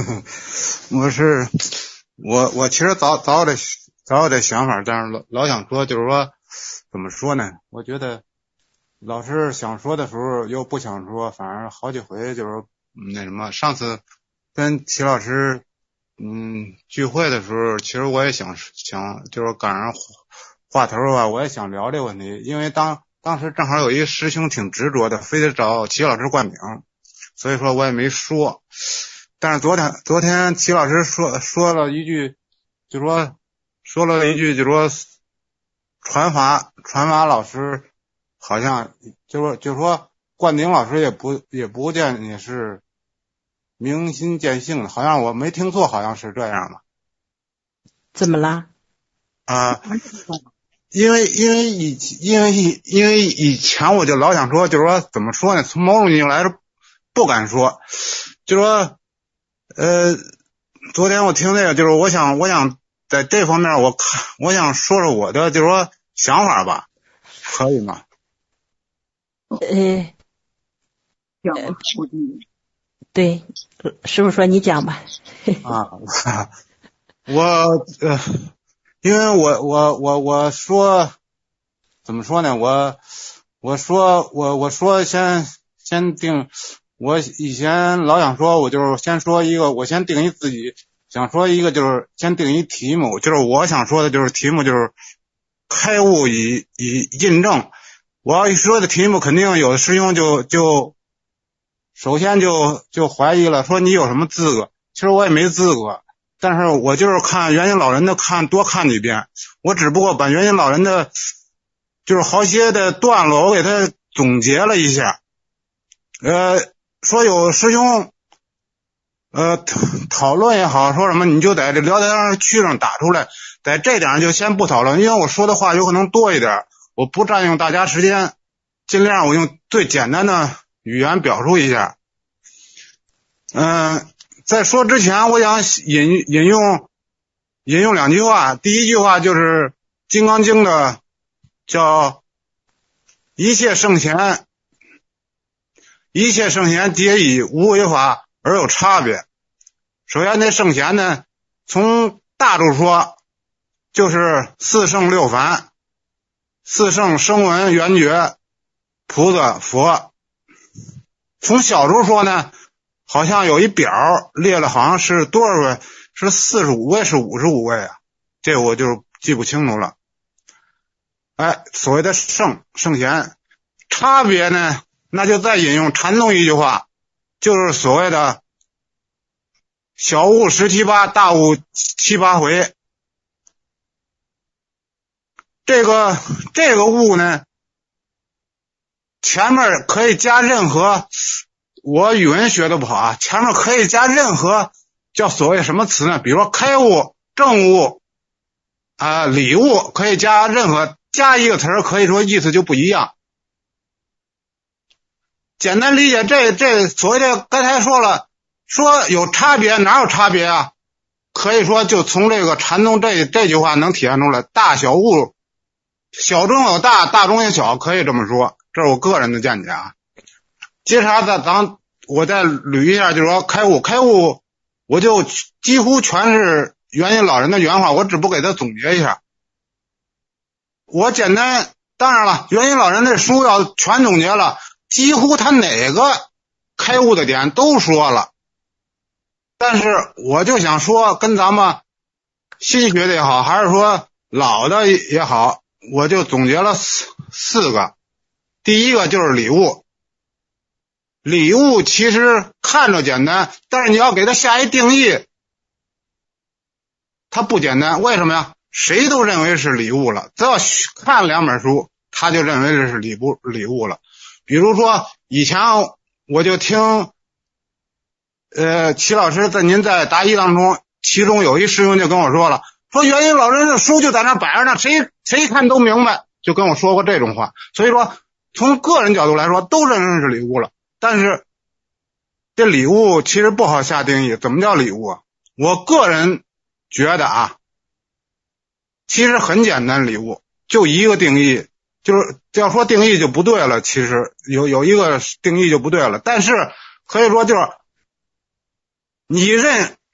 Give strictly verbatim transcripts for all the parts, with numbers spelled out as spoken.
我是我我其实早早有这早有这想法，但是老老想说，就是说怎么说呢？我觉得老是想说的时候又不想说，反而好几回就是那什么。上次跟齐老师嗯聚会的时候，其实我也想想就是赶上话头啊，我也想聊这个问题，因为当当时正好有一个师兄挺执着的，非得找齐老师冠名，所以说我也没说。但是昨天昨天齐老师说说了一句，就说说了一句，就说传法传法老师好像就说就说冠顶老师也不也不见你是明心见性的，好像我没听错，好像是这样吧？ 怎么了？ 啊、呃，因为因为以因为因为以前我就老想说，就是说怎么说呢？从某种意义来说不敢说，就是说呃，昨天我听那个，就是我想我想在这方面我看我想说说我的就是说想法吧，可以吗？ 呃，对，师傅说你讲吧。 啊，我呃，因为我我我我说怎么说呢？我我说我我说先先定，我以前老想说，我就是先说一个，我先定义自己想说一个，就是先定义题目，就是我想说的就是题目就是开悟以以印证。我要一说的题目，肯定有的师兄就就首先就就怀疑了，说你有什么资格？其实我也没资格，但是我就是看元音老人的看多看几遍，我只不过把元音老人的就是好些的段落我给他总结了一下。呃，说有师兄呃讨论也好，说什么你就在这聊天区上打出来，在这点上就先不讨论，因为我说的话有可能多一点，我不占用大家时间，尽量我用最简单的语言表述一下。嗯、呃，在说之前，我想引引用引用两句话。第一句话就是《金刚经》的，叫“一切圣贤，一切圣贤皆以无为法而有差别”。首先，那圣贤呢，从大处说，就是四圣六凡，四圣声闻缘觉菩萨佛。从小处说呢，好像有一表列了，好像是多少位？是四十五位，是五十五位啊？这我就记不清楚了。哎，所谓的圣圣贤差别呢，那就再引用禅宗一句话，就是所谓的小悟十七八，大悟七八回。这个这个悟呢，前面可以加任何，我语文学的不好啊，前面可以加任何叫所谓什么词呢？比如说开悟、正悟啊、呃、理悟，可以加任何加一个词儿，可以说意思就不一样。简单理解这这所谓的刚才说了，说有差别，哪有差别啊？可以说就从这个禅宗这这句话能体现出来，大小悟，小中有大，大中有小，可以这么说，这是我个人的见解啊。接下来咱咱我再捋一下，就是说开悟，开悟，我就几乎全是元音老人的原话，我只不给他总结一下。我简单，当然了，元音老人这书要全总结了，几乎他哪个开悟的点都说了。但是我就想说，跟咱们新学的也好，还是说老的也好，我就总结了四四个。第一个就是理悟。理悟其实看着简单，但是你要给它下一定义，它不简单。为什么呀？谁都认为是理悟了，只要看两本书，他就认为这是理悟理悟了。比如说以前我就听呃齐老师在您在答疑当中，其中有一师兄就跟我说了，说元音老人的书就在那摆着呢，谁谁看都明白，就跟我说过这种话。所以说从个人角度来说，都认为是理悟了。但是这礼物其实不好下定义，怎么叫礼物啊？我个人觉得啊，其实很简单，礼物就一个定义，就是要说定义就不对了，其实有有一个定义就不对了。但是可以说就是你认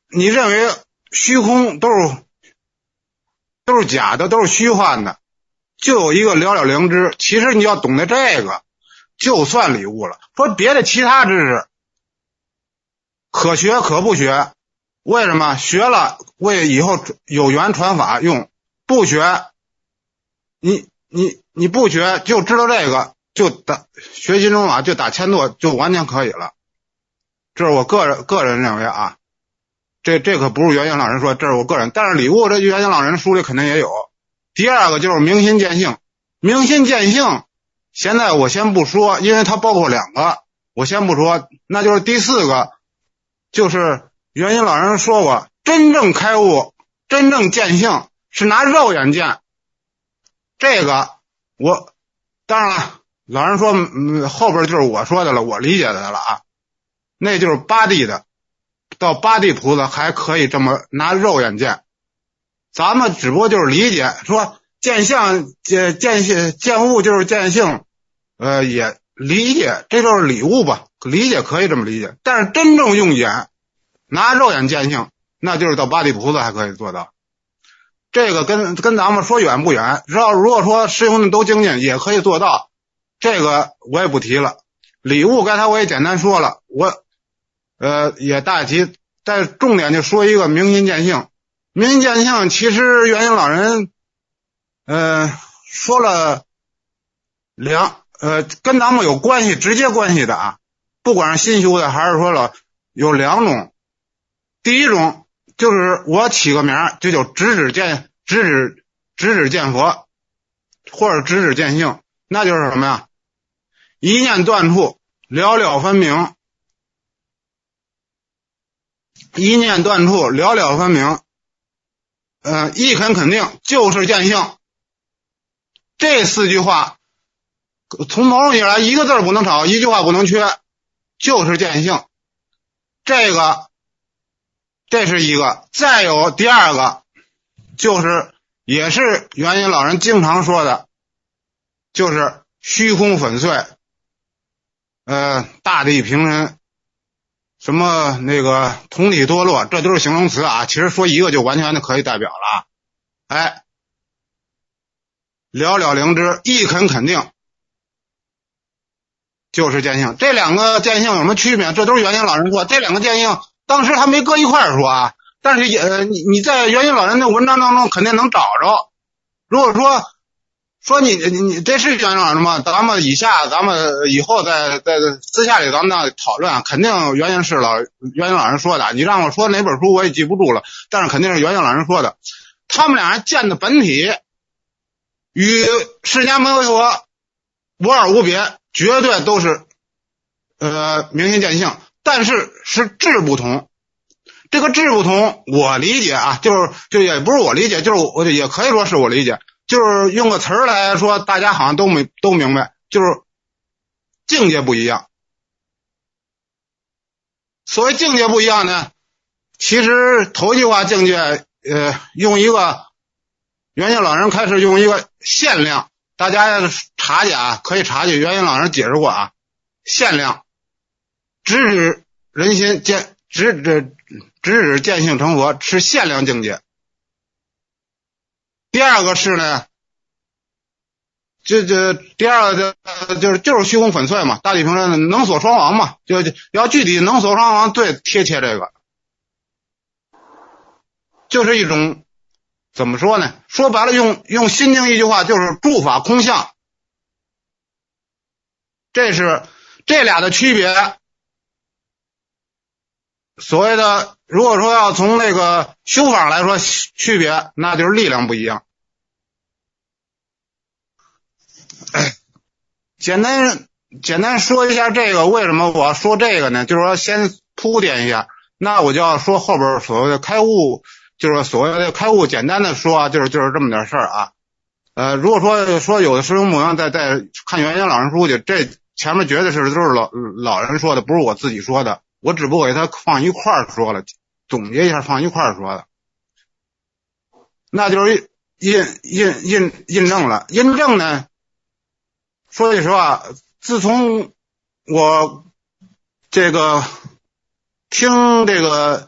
你认为虚空都是都是假的，都是虚幻的，就有一个了了灵知。其实你要懂得这个，就算礼物了。说别的其他知识，可学可不学。为什么？学了为以后有缘传法用，不学，你你你不学就知道这个，就打学习中法就打千度就完全可以了。这是我个人个人认为啊，这这可不是元婴老人说，这是我个人。但是礼物这元婴老人书里肯定也有。第二个就是明心见性，明心见性现在我先不说，因为它包括两个，我先不说。那就是第四个，就是元婴老人说过，真正开悟真正见性是拿肉眼见。这个我当然了，老人说、嗯、后边就是我说的了，我理解的了啊，那就是八地的，到八地菩萨还可以这么拿肉眼见。咱们只不过就是理解说见相见见性见物就是见性，呃也理解，这就是礼物吧，理解可以这么理解。但是真正用眼拿肉眼见性，那就是到八地菩萨还可以做到。这个跟跟咱们说远不远，只要如果说师兄们都精进也可以做到，这个我也不提了。礼物刚才我也简单说了，我呃也大提，但重点就说一个明心见性。明心见性其实元婴老人呃说了两呃跟咱们有关系直接关系的啊，不管是新修的还是说了有两种。第一种就是我起个名就叫直指见直指直指见佛，或者直指见性，那就是什么呀？一念断处，了了分明。一念断处，了了分明。呃，一肯肯定就是见性。这四句话，从某种意义来，一个字不能少，一句话不能缺，就是见性。这个，这是一个。再有第二个，就是也是元婴老人经常说的，就是虚空粉碎，呃，大地平沉，什么那个同体脱落，这都是形容词啊。其实说一个就完全的可以代表了啊。哎，了了灵知，一肯肯定，就是见性。这两个见性有什么区别？这都是元婴老人说，这两个见性当时还没搁一块儿说啊，但是也呃你你在元婴老人的文章当中肯定能找着。如果说说你你你这是元婴老人吗？咱们以下咱们以后在在私下里咱们再讨论，肯定元婴是老元婴老人说的。你让我说哪本书我也记不住了，但是肯定是元婴老人说的。他们俩人见的本体与释迦牟尼佛无二无别，绝对都是呃明心见性，但是是质不同。这个质不同我理解啊，就是就也不是我理解，就是我也可以说是我理解，就是用个词儿来说大家好像都没都明白，就是境界不一样。所谓境界不一样呢，其实头一句话境界呃用一个元婴老人开始用一个限量，大家查去啊，可以查去，元婴老人解释过啊，限量直指人心见直指直指见性成佛是限量境界。第二个是呢，这这第二个就是就是虚空粉碎嘛，大地平沉能所双亡嘛，就要具体能所双亡最贴切这个，就是一种怎么说呢？说白了用用心经一句话就是诸法空相。这是这俩的区别。所谓的如果说要从那个修法来说区别，那就是力量不一样。简单简单说一下这个，为什么我要说这个呢？就是说先铺垫一下，那我就要说后边所谓的开悟，就是所谓的开悟，简单的说啊，就是就是这么点事儿啊。呃，如果说说有的师兄母样在在看元婴老人书去，这前面绝对是都是老老人说的，不是我自己说的，我只不过给他放一块儿说了，总结一下放一块儿说的，那就是印印印印证了。印证呢，说句实话，自从我这个听这个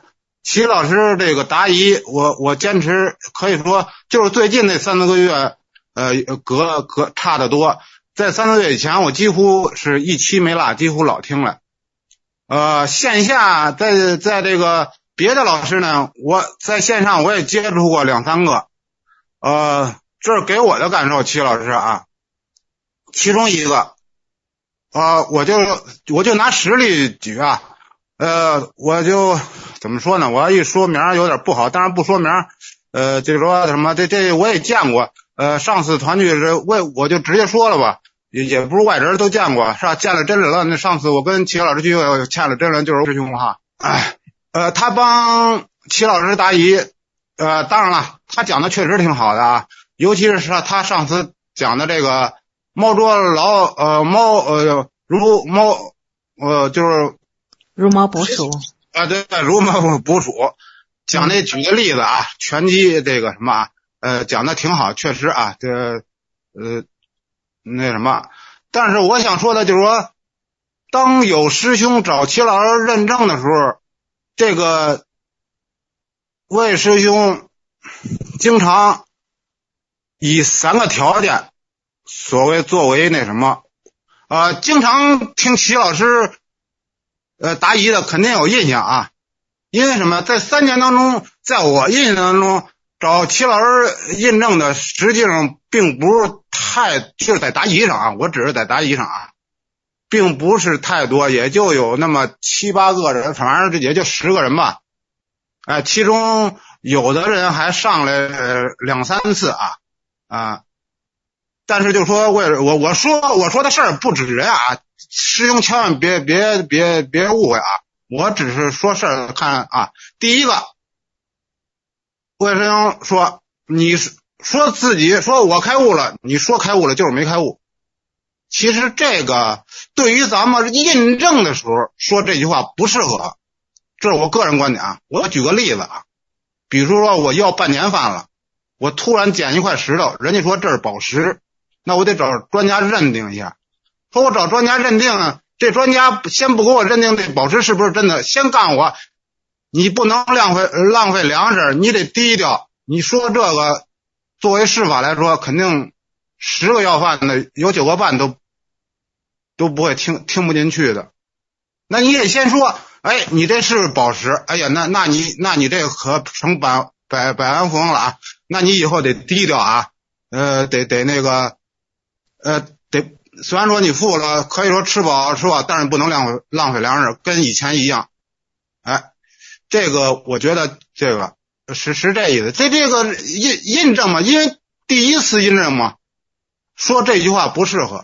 齐老师这个答疑，我我坚持可以说就是最近那三四个月，呃，隔隔差得多。在三个月以前，我几乎是一期没落，几乎老听了。呃，线下在在这个别的老师呢，我在线上我也接触过两三个。呃，这是给我的感受，齐老师啊，其中一个，呃，我就我就拿实例举啊。呃，我就怎么说呢？我要一说名有点不好，当然不说名。呃，就是说什么这这我也见过。呃，上次团聚时我我就直接说了吧，也也不是外人都见过，是吧？见了真人了。那上次我跟齐老师聚会，见了真人就是师兄哈。哎，呃，他帮齐老师答疑，呃，当然了，他讲的确实挺好的啊，尤其是他上次讲的这个猫捉老呃猫呃如猫呃就是。 如猫捕鼠啊，对，如猫捕鼠，讲那举个例子啊，拳击这个什么啊，呃，讲的挺好，确实啊，这呃那什么，但是我想说的就是说，当有师兄找齐老师认证的时候，这个魏师兄经常以三个条件，所谓作为那什么，呃，经常听齐老师。呃，答疑的肯定有印象啊，因为什么？在三年当中，在我印象当中，找齐老师印证的实际上并不是太，就是在答疑上啊，我只是在答疑上啊，并不是太多，也就有那么七八个人，反正也就十个人吧。哎、呃，其中有的人还上来、呃、两三次啊啊，但是就说我我我说我说的事儿不止人啊。师兄千万别别别别误会啊！我只是说事儿看啊。第一个，魏师兄说你说自己说我开悟了，你说开悟了就是没开悟。其实这个对于咱们印证的时候说这句话不适合，这是我个人观点啊。我举个例子啊，比如说我要半年饭了，我突然捡一块石头，人家说这是宝石，那我得找专家认定一下。说我找专家认定，这专家先不给我认定这宝石是不是真的，先告诉我你不能浪费浪费粮食，你得低调。你说这个作为师法来说，肯定十个要饭的有九个半都都不会听听不进去的。那你得先说，哎，你这是宝石，哎呀，那那你那你这可成百百百万富翁了啊！那你以后得低调啊，呃，得得那个，呃，得。虽然说你富了，可以说吃饱吃饱，但是不能浪费浪费粮食，跟以前一样。哎，这个我觉得这个是是这意思。这这个印印证嘛，因为第一次印证嘛，说这句话不适合。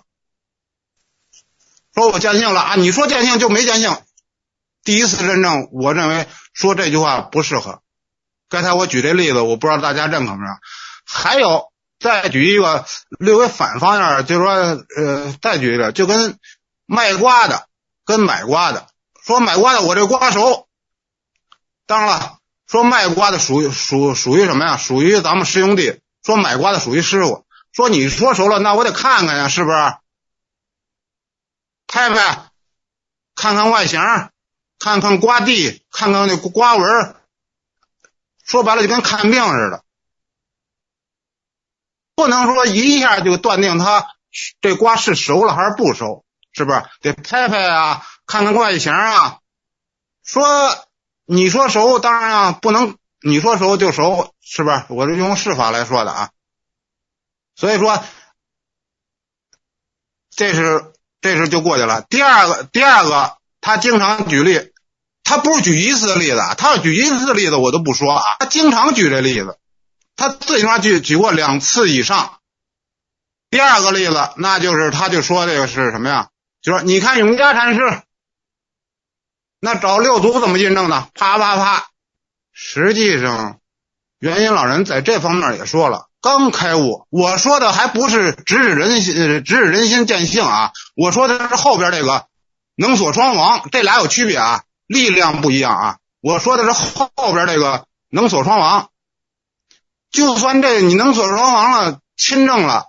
说我见性了啊，你说见性就没见性。第一次认证，我认为说这句话不适合。刚才我举这例子，我不知道大家认可没有。还有。再举一个略微反方面，就是说，呃，再举一个，就跟卖瓜的跟买瓜的说，买瓜的我这瓜熟，当然了，说卖瓜的属于属属于什么呀？属于咱们师兄弟。说买瓜的属于师傅。说你说熟了，那我得看看呀，是不是？拍拍，看看外形，看看瓜蒂，看看那瓜纹，说白了就跟看病似的。不能说一下就断定他这瓜是熟了还是不熟，是不是？得拍拍啊，看看外形啊。说你说熟，当然啊，不能你说熟就熟，是不是？我是用释法来说的啊。所以说，这是这是就过去了。第二个，第二个，他经常举例，他不是举一次的例子，他要举一次的例子我都不说啊，他经常举这例子。他最起码举举过两次以上。第二个例子，那就是他就说这个是什么呀？就说你看永嘉禅师，那找六祖怎么印证的？啪啪啪。实际上，元音老人在这方面也说了，刚开悟。我说的还不是直指人心，直指人心见性啊，我说的是后边这个能所双亡，这俩有区别啊，力量不一样啊。我说的是后边这个能所双亡。就算这你能所双亡了，亲证了，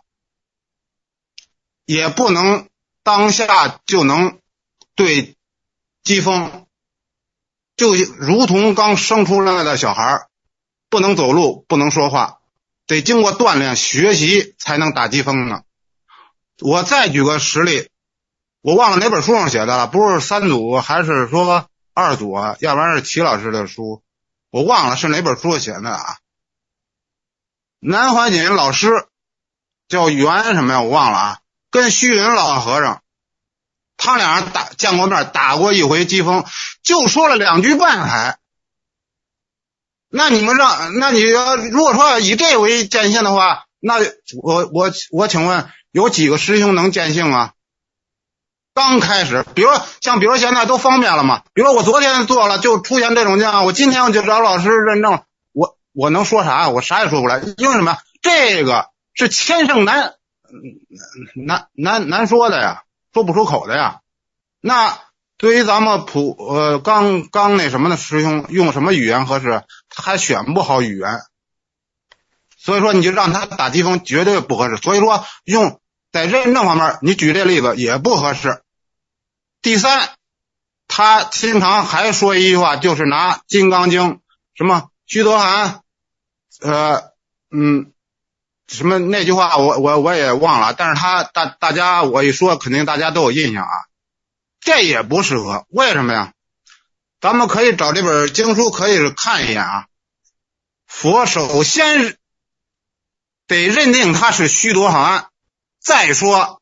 也不能当下就能对机锋。 就如同刚生出来的小孩，不能走路，不能说话，得经过锻炼学习才能打疾风呢。我再举个实例，我忘了哪本书上写的了，不是三组还是说二组啊，要不然是齐老师的书，我忘了是哪本书写的啊。南怀瑾老师叫袁什么呀，我忘了啊，跟虚云老和尚他俩人打见过面，打过一回疾风，就说了两句半海。那你们让，那你要如果说以这为见性的话，那我我我请问有几个师兄能见性啊？刚开始，比如像比如现在都方便了嘛，比如我昨天做了就出现这种情况，我今天我就找老师认证，我我能说啥？我啥也说不来，因为什么？这个是千圣难难难难说的呀，说不出口的呀。那对于咱们普呃刚刚那什么的师兄，用什么语言合适？他还选不好语言，所以说你就让他打疾风绝对不合适。所以说用在认证方面，你举这例子也不合适。第三，他经常还说一句话，就是拿《金刚经》什么须陀洹，呃嗯什么那句话我我我也忘了，但是他大大家我一说肯定大家都有印象啊。这也不适合，为什么呀？咱们可以找这本经书可以看一眼啊。佛首先得认定它是须陀洹，再说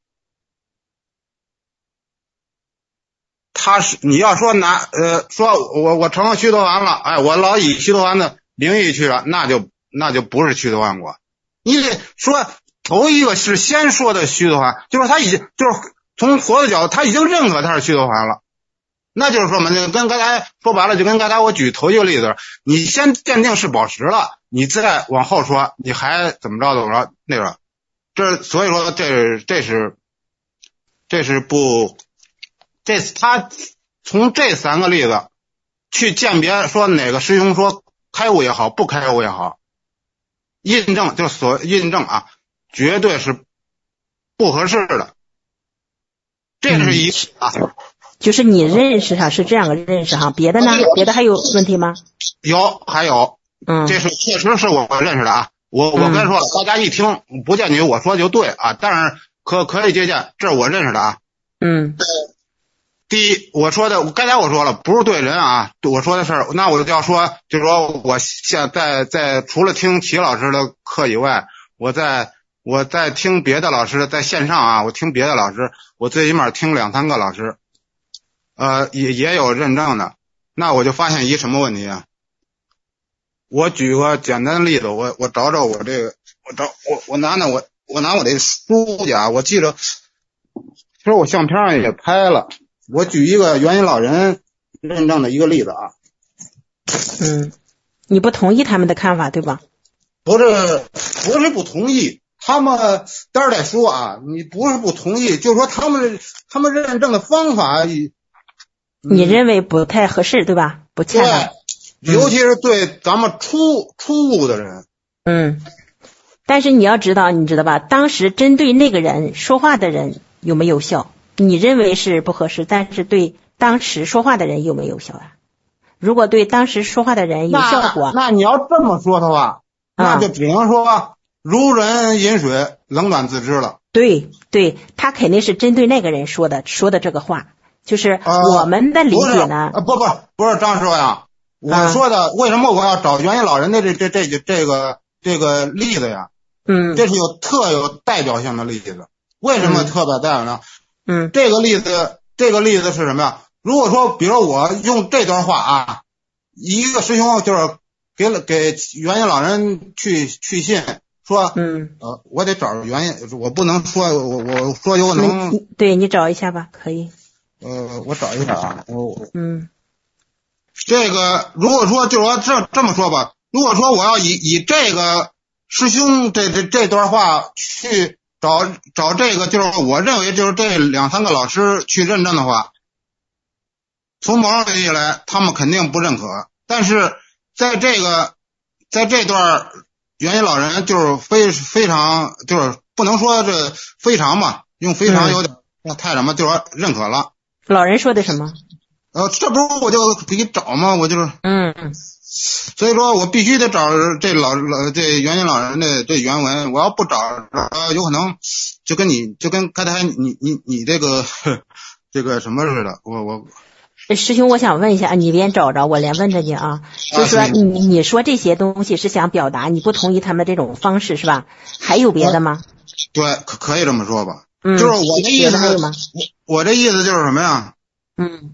他是你要说拿呃说我我成了须陀洹了，哎，我老以须陀洹的名义去了，那就那就不是须陀洹国。你得说头一个是先说的须陀洹，就是他已经就是从佛的角度他已经认可他是须陀洹了，那就是说嘛，跟刚才说白了，就跟刚才我举头一个例子，你先鉴定是宝石了，你再往后说你还怎么着怎么着那个，这所以说这这是这是不这他从这三个例子去鉴别说哪个师兄说开悟也好，不开悟也好，印证就是所印证啊，绝对是不合适的。这是一啊。 就是你认识上是这样个认识哈，别的呢？别的还有问题吗？ 有，还有， 嗯， 这是确实是我认识的啊。我我跟说了，大家一听不见你我说就对啊，但是可可以借鉴，这是我认识的啊。 嗯， 第一，我说的刚才我说了，不是对人啊，我说的事儿，那我就要说，就是说我现在在除了听齐老师的课以外，我在我在听别的老师，在线上啊，我听别的老师，我最起码听两三个老师。呃，也也有认证的，那我就发现一什么问题啊？我举个简单的例子，我我找找我这个，我找我我拿拿我我拿我这书去啊，我记着，其实我相片上也拍了，我举一个元音老人认证的一个例子啊。 嗯，你不同意他们的看法对吧？ 不是不是不同意，他们待会儿再说啊，你不是不同意，就是说他们他们认证的方法。 你认为不太合适对吧？不恰当， 对，尤其是对咱们初初悟的人。 嗯，但是你要知道，你知道吧？当时针对那个人说话的人有没有效？你认为是不合适，但是对当时说话的人有没有效啊？如果对当时说话的人有效果， 那, 那你要这么说的话，那就只能说如人饮水，冷暖自知了。 对对，他肯定是针对那个人说的说的这个话。就是我们的理解呢？ 呃、不不不是张师傅呀，我说的、啊、为什么我要找元音老人的这这这这个这个例子呀？ 嗯， 这是有特有代表性的例子。为什么特别代表呢？ 嗯， 这个例子这个例子是什么呀？如果说比如我用这段话啊，一个师兄就是给了给元音老人去去信说， 嗯， 呃，我得找原因，我不能说我我说有可能， 对你找一下吧，可以。 呃，我找一下啊，我嗯， 这个如果说就是说这这么说吧，如果说我要以以这个师兄这这这段话去找找这个，就是我认为就是这两三个老师去认证的话，从某种意义来，他们肯定不认可。但是在这个在这段元音老人就是非非常就是不能说这非常嘛，用非常有点、嗯、太什么，就是说认可了。 老人说的什么？ 呃，这不是我就可以找吗？我就是， 嗯嗯， 所以说我必须得找这老老这原先老人的这原文，我要不找，呃，有可能就跟你就跟刚才你你你这个这个什么似的，我我。 师兄，我想问一下，你连找着，我连问着你啊，就是说你你说这些东西是想表达你不同意他们这种方式是吧？还有别的吗？ 对，可可以这么说吧。 嗯， 就是我的意思还有吗？ 我我这意思就是什么呀？ 嗯，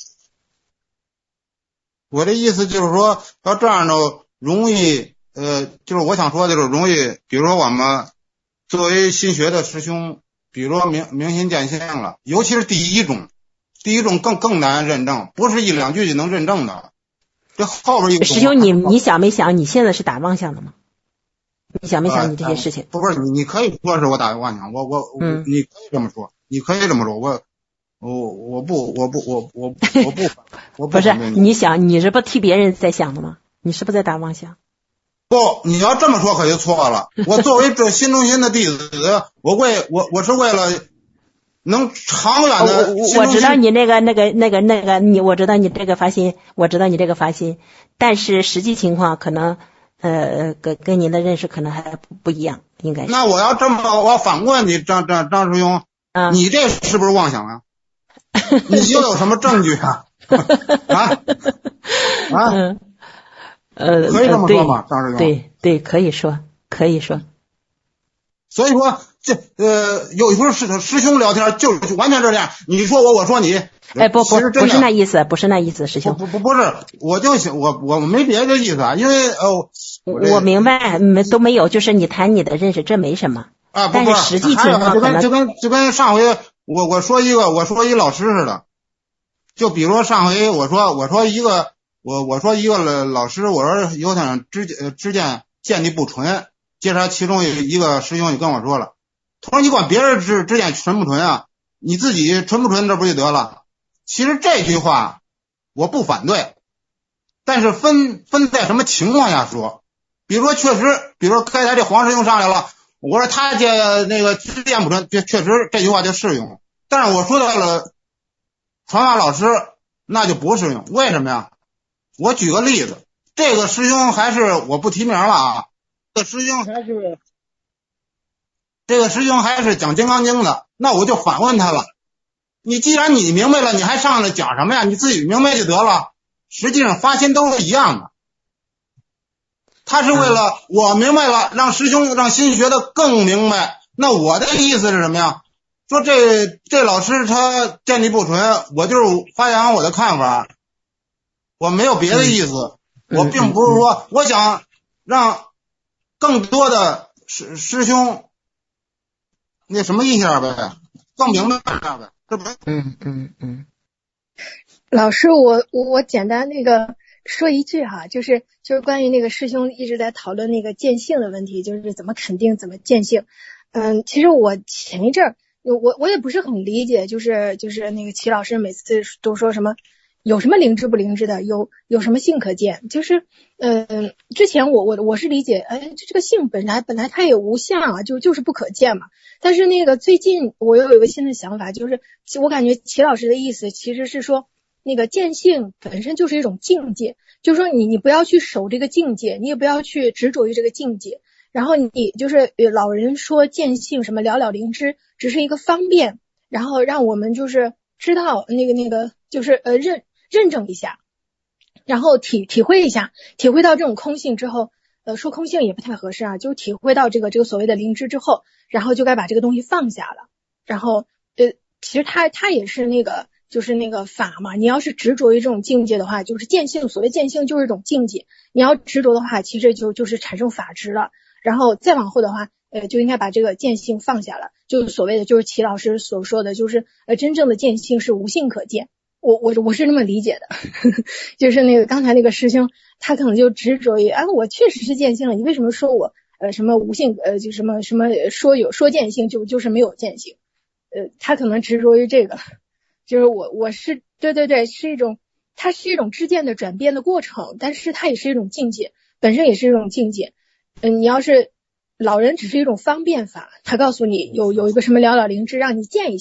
我的意思就是说，要这样的容易，呃，就是我想说的就是容易，比如说我们作为新学的师兄，比如说明明心见性了，尤其是第一种。第一种更更难认证，不是一两句就能认证的。这后边一个师兄，你你想没想你现在是打妄想的吗？你想没想你这些事情？ 呃、不是，你你可以说是我打妄想，我我嗯， 你可以这么说，你可以这么说，我我我不我不我我我不我不不是你想你是不替别人在想的吗？你是不是在打妄想？ 不，你要这么说可就错了。我作为这新中心的弟子，我为我我是为了。能长远的、 哦，我我知道你那个那个那个那个你，我知道你这个发心，我知道你这个发心，但是实际情况可能呃跟跟您的认识可能还不不一样，应该是。 那我要这么，我反问你，张张张师兄， 嗯， 你这是不是妄想啊？你又有什么证据啊？啊啊？ 嗯、呃， 可以这么说吗，张师兄？ 对对，可以说，可以说。 所以说。这呃，有时候师师兄聊天就就完全这样，你说我，我说你。 哎，不不，不是那意思，不是那意思，师兄。 不不不是，我就想我我没别的意思啊，因为呃， 我明白，没都没有，就是你谈你的认识，这没什么。 啊， 但是实际情况就跟就跟就跟上回我我说一个我说一老师似的，就比如说上回我说我说一个我我说一个老师，我说有点知呃知见见地不纯，接着其中一个师兄就跟我说了。他说你管别人之之间纯不纯啊？你自己纯不纯这不就得了？其实这句话我不反对，但是分分在什么情况下说。比如说确实，比如说刚才这黄师兄上来了，我说他这那个知见不纯，确实这句话就适用。但是我说到了传法老师，那就不适用。为什么呀？我举个例子，这个师兄还是我不提名了啊，这个师兄还是。这个师兄还是讲金刚经的，那我就反问他了，你既然你明白了，你还上来讲什么呀？你自己明白就得了。实际上发心都是一样的，他是为了我明白了，让师兄让新学的更明白。那我的意思是什么呀？说这这老师他见地不纯，我就是发扬我的看法，我没有别的意思。 嗯、 我并不是说我想让更多的师师兄那什么一下呗，更明白一下呗，对不对？ 嗯嗯嗯。 老师，我我我简单那个说一句哈，就是就是关于那个师兄一直在讨论那个见性的问题，就是怎么肯定怎么见性。嗯，其实我前一阵儿我我也不是很理解，就是就是那个齐老师每次都说什么有什么灵知不灵知的，有有什么性可见，就是嗯、呃，之前我我我是理解，哎，这这个性本来本来它也无相啊，就就是不可见嘛。但是那个最近我又有一个新的想法，就是我感觉齐老师的意思其实是说，那个见性本身就是一种境界，就是说你你不要去守这个境界，你也不要去执着于这个境界。然后你就是老人说见性什么了了灵知，只是一个方便，然后让我们就是知道那个那个就是呃认认证一下，然后体体会一下，体会到这种空性之后，呃说空性也不太合适啊，就体会到这个这个所谓的灵知之后，然后就该把这个东西放下了。然后呃其实它它也是那个就是那个法嘛，你要是执着于这种境界的话，就是见性，所谓见性就是一种境界，你要执着的话，其实就就是产生法执了。然后再往后的话，呃，就应该把这个见性放下了，就是所谓的，就是齐老师所说的，就是呃，真正的见性是无性可见。我我我是这么理解的，呵呵，就是那个刚才那个师兄，他可能就执着于，啊，我确实是见性了，你为什么说我呃什么无性呃就什么什么说有说见性就就是没有见性，呃，他可能执着于这个，就是我我是对对对，是一种，它是一种知见的转变的过程，但是它也是一种境界，本身也是一种境界。嗯，你要是老人只是一种方便法，他告诉你有有一个什么了了灵知让你见一下，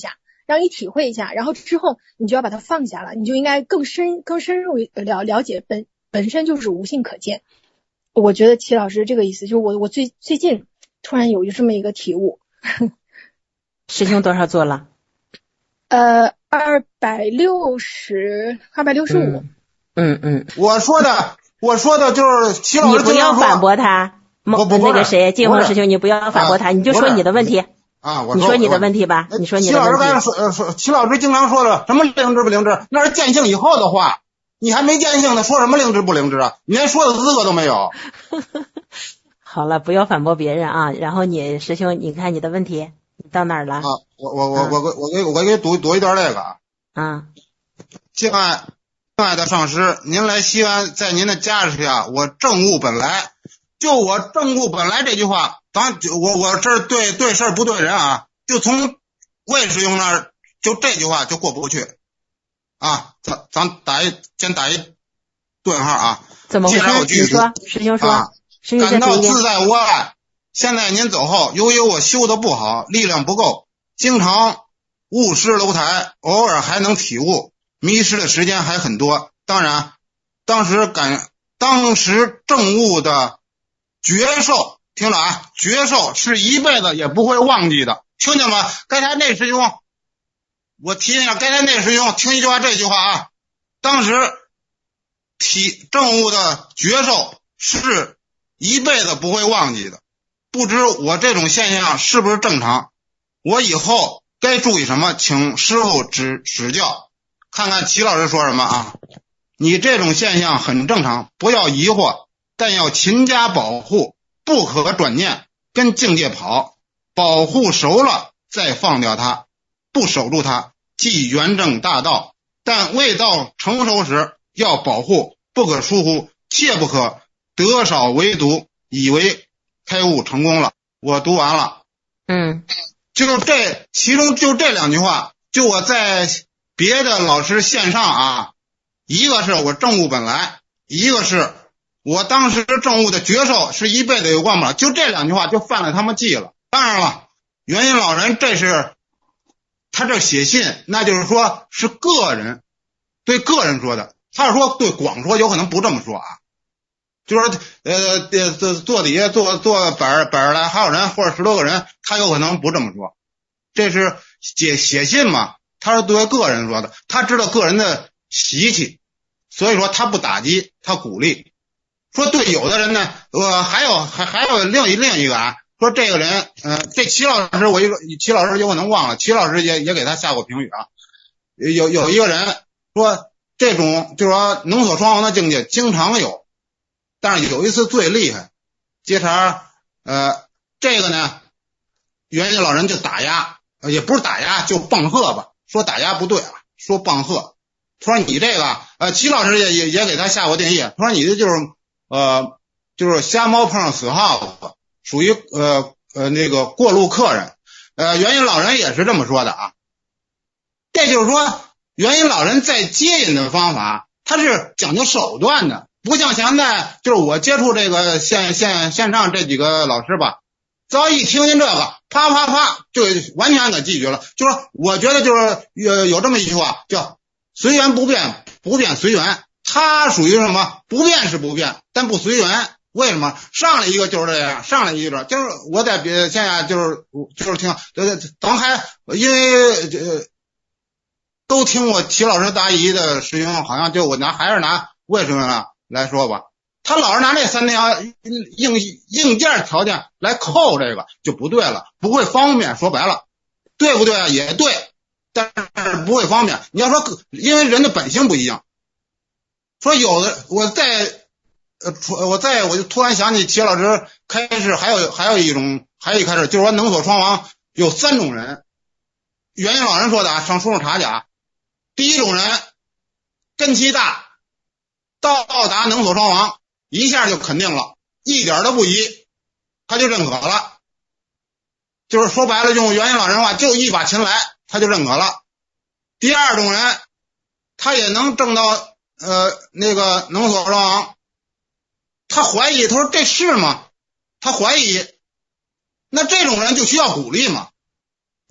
让你体会一下，然后之后你就要把它放下了，你就应该更深更深入了了解本本身就是无性可见。我觉得齐老师这个意思，就是我我最最近突然有这么一个体悟。 师兄多少做了？ 呃，二百六十，二百六十五。 嗯嗯， 我说的，我说的就是齐老师。 你不要反驳他， 不不那个谁，净红师兄，你不要反驳他，你就说你的问题。 啊，我你说你的问题吧，你说你的问题。 齐老师刚才说，呃，说齐老师经常说的什么灵智不灵智，那是见性以后的话，你还没见性呢，说什么灵智不灵智啊？你连说的资格都没有。 好了，不要反驳别人啊。然后你师兄，你看你的问题，你到哪儿了？ 啊，我我我我我我给我给读读一段这个啊。 啊， 敬爱敬爱的上师，您来西安，在您的加持下，我正悟本来。就我正悟本来这句话，咱我我这对对事不对人啊，就从魏师兄那儿就这句话就过不去啊，咱咱打一先打一顿号啊。 怎么回事？你说，师兄说， 啊、 师兄感到自在无碍。现在您走后，由于我修的不好，力量不够，经常误失楼台，偶尔还能体悟，迷失的时间还很多。当然，当时感当时正悟的觉受，听着啊，觉受是一辈子也不会忘记的，听见吗？刚才那师兄，我提一下，刚才那师兄听一句话，这句话啊，当时体正悟的觉受是一辈子不会忘记的。不知我这种现象是不是正常？我以后该注意什么？请师傅指指教。看看齐老师说什么啊？你这种现象很正常，不要疑惑，但要勤加保护，不可转念，跟境界跑，保护熟了再放掉它，不守住它，即圆正大道。但未到成熟时要保护，不可疏忽，切不可得少为独，以为开悟成功了。我读完了。 嗯， 就这其中就这两句话，就我在别的老师线上啊，一个是我正悟本来，一个是我当时正悟的觉受是一辈子也忘不了，就这两句话就犯了他们忌了。当然了，元音老人这是他这写信，那就是说是个人对个人说的，他是说对广说有可能不这么说啊，就是说呃呃坐底下坐坐百百来还有人或者十多个人，他有可能不这么说，这是写写信嘛，他是对个人说的，他知道个人的习气，所以说他不打击，他鼓励。说对有的人呢，呃还有还还有另一另一个啊，说这个人呃这齐老师我一个齐老师有可能忘了，齐老师也也给他下过评语啊。有有一个人说这种就是说能所双亡的境界经常有，但是有一次最厉害，接茬呃这个呢元音老人就打压，也不是打压就棒喝吧，说打压不对啊，说棒喝，他说你这个呃齐老师也也也给他下过定义，他说你这就是呃就是瞎猫碰上死耗子，属于呃呃那个过路客人。呃元音老人也是这么说的啊。这就是说元音老人在接引的方法他是讲究手段的，不像现在就是我接触这个线线线上这几个老师吧，早一听见这个啪啪啪就完全给记住了。就是我觉得就是有有这么一句话叫随缘不变，不变随缘，他属于什么？不变是不变，但不随缘。为什么？上来一个就是这样，上来一个就是我在别现在就是就是听，呃，咱还因为呃都听过齐老师答疑的师兄，好像就我拿还是拿为什么呢来说吧，他老是拿那三条硬硬件条件来扣这个就不对了，不会方便，说白了，对不对啊？也对，但是不会方便。你要说因为人的本性不一样，说有的我在呃我在我就突然想起齐老师开始还有还有一种还有一开始就是说能所双亡有三种人，元音老人说的啊，上书上查去啊。第一种人根基大，到达能所双亡一下就肯定了，一点都不疑，他就认可了，就是说白了用元音老人话就一把琴来他就认可了。第二种人他也能证到呃那个能所双亡，他怀疑，他说这是吗？他怀疑，那这种人就需要鼓励嘛。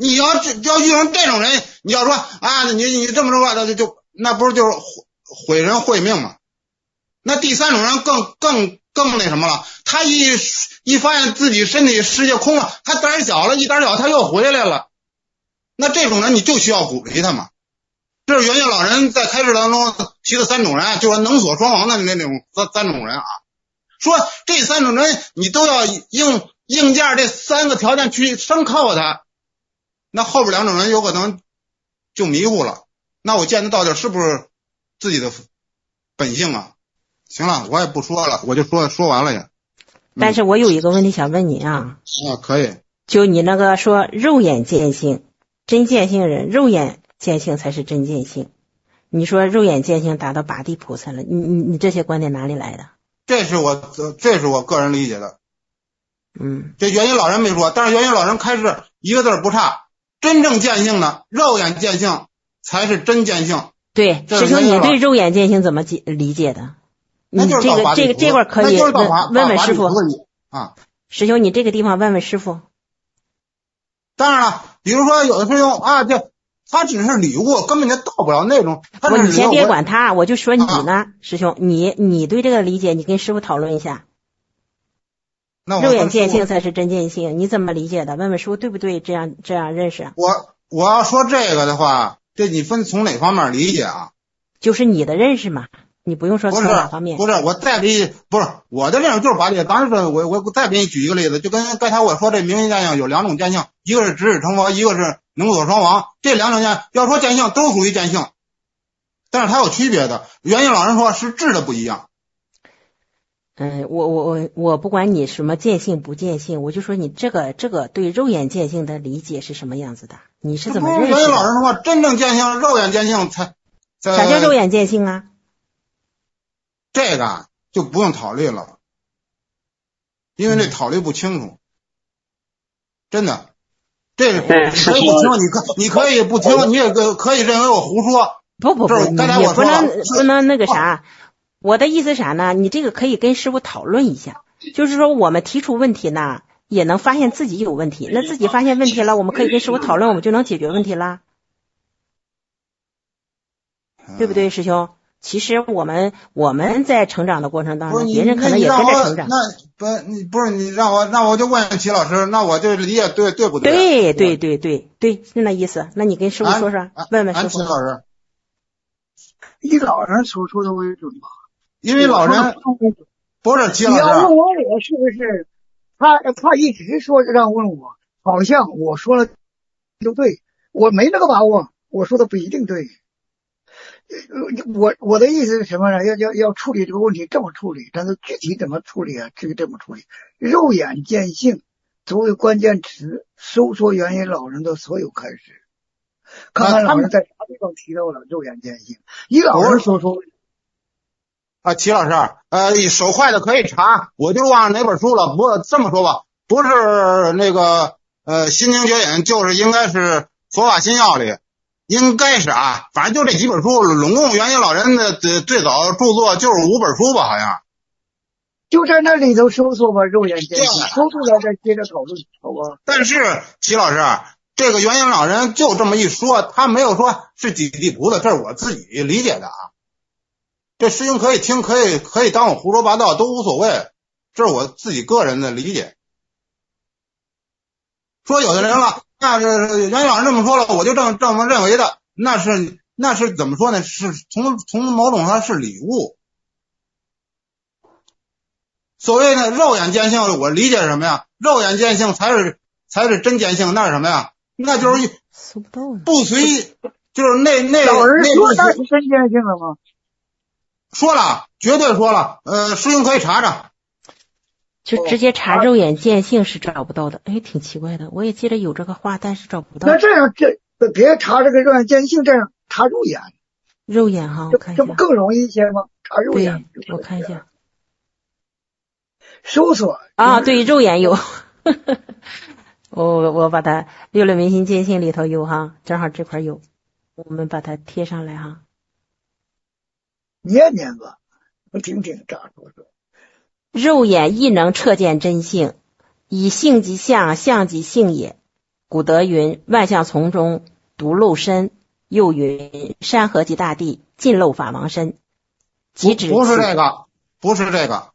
你要要遇上这种人，你要说啊，你你这么说话，那就就那不是就是毁人毁命吗？那第三种人更更更那什么了，他一一发现自己身体世界空了，他胆小了，一胆小他又回来了。那这种人你就需要鼓励他嘛。这是圆觉老人在开示当中提的三种人，就是能所双亡的那种三三种人啊。说这三种人你都要硬硬件这三个条件去生靠他，那后边两种人有可能就迷糊了。那我见得到底是不是自己的本性啊？行了，我也不说了，我就说说完了也。 但是我有一个问题想问你啊。 啊，可以。 就你那个说肉眼见性，真见性人，肉眼见性才是真见性。你说肉眼见性达到八地菩萨了，你你你这些观点哪里来的？ 这是我这是我个人理解的。 嗯， 这元觉老人没说，但是元觉老人开示一个字不差，真正见性的肉眼见性才是真见性。 对，师兄，你对肉眼见性怎么理解的？ 那就是这个这个这块可以问问问师傅啊。 师兄，你这个地方问问师傅。 当然了，比如说有的师兄啊，这他只是礼物，根本就到不了那种。 不，你先别管他，我就说你呢，啊、师兄，你你对这个理解，你跟师傅讨论一下。 那我肉眼见性才是真见性，你怎么理解的？问问师傅对不对？这样这样认识。 我我要说这个的话，这你分从哪方面理解啊？ 就是你的认识嘛。你不用说从哪方面， 不是，不是，我再给你，不是我的认识就是八地。当时我我再给你举一个例子，就跟刚才我说这明心见性有两种见性，一个是直指成佛，一个是能所双亡。这两种见，要说见性都属于见性，但是它有区别的。元觉老人说是质的不一样。 嗯，我我我我不管你什么见性不见性，我就说你这个这个对肉眼见性的理解是什么样子的？你是怎么认识的？ 元觉老人说真正见性，肉眼见性才。 啥叫肉眼见性啊？ 这个就不用考虑了，因为这考虑不清楚，真的，这个可以不听，你可你可以不听，你也可以认为我胡说。 不不不，你也不能不能那个啥。我的意思啥呢？你这个可以跟师傅讨论一下，就是说我们提出问题呢，也能发现自己有问题，那自己发现问题了，我们可以跟师傅讨论，我们就能解决问题啦，对不对，师兄？其实我们我们在成长的过程当中，别人可能也跟着成长。 那不你不是你让我那我就问齐老师，那我这理解对对不对？ 对对对对对，是那意思。那你跟师傅说说，问问师傅。 齐老师， 以老人所说的为准吧。 因为老人不是齐老师。 你要问我我是不是？他他一直说让问我，好像我说了就对，我没那个把握，我说的不一定对。我我的意思是什么呢？要要要处理这个问题这么处理，但是具体怎么处理啊？至于这么处理，肉眼见性作为关键词，收缩元觉老人的所有开始。看看老人在啥地方提到了肉眼见性？以老人所说啊，齐老师，呃，手快的可以查，我就忘了哪本书了。不这么说吧，不是那个呃心经觉引，就是应该是佛法新要里。应该是啊，反正就这几本书，拢共元觉老人的最早著作就是五本书吧，好像就在那里头搜索吧，肉眼见性，搜出来再接着讨论，好吧？ 但是齐老师，这个元觉老人就这么一说，他没有说是几地菩萨，这是我自己理解的啊。这师兄可以听，可以可以当我胡说八道都无所谓，这是我自己个人的理解。说有的人了。那是元觉老人这么说了，我就这么这么认为的，那是那是怎么说呢？是从从某种上是礼物。所谓的肉眼见性，我理解什么呀？肉眼见性才是才是真见性，那是什么呀？那就是不随，就是那那老人说那是真见性了吗？ 说了，绝对说了。呃，师兄可以查查。 就直接查肉眼见性是找不到的，哎，挺奇怪的。我也记得有这个话，但是找不到。 那这样这别查这个肉眼见性，这样查肉眼。 肉眼哈，我看一下。 这不更容易一些吗？查肉眼。 对，我看一下。 搜索啊，对，肉眼有。我我把它六六明心见性里头有哈，正好这块有，我们把它贴上来哈。 念念吧，我听听咋说说。 肉眼亦能彻见真性，以性即相，相即性也。 古德云万象从中独漏身，又云山河及大地尽漏法王身，即指不是这个，不是这个，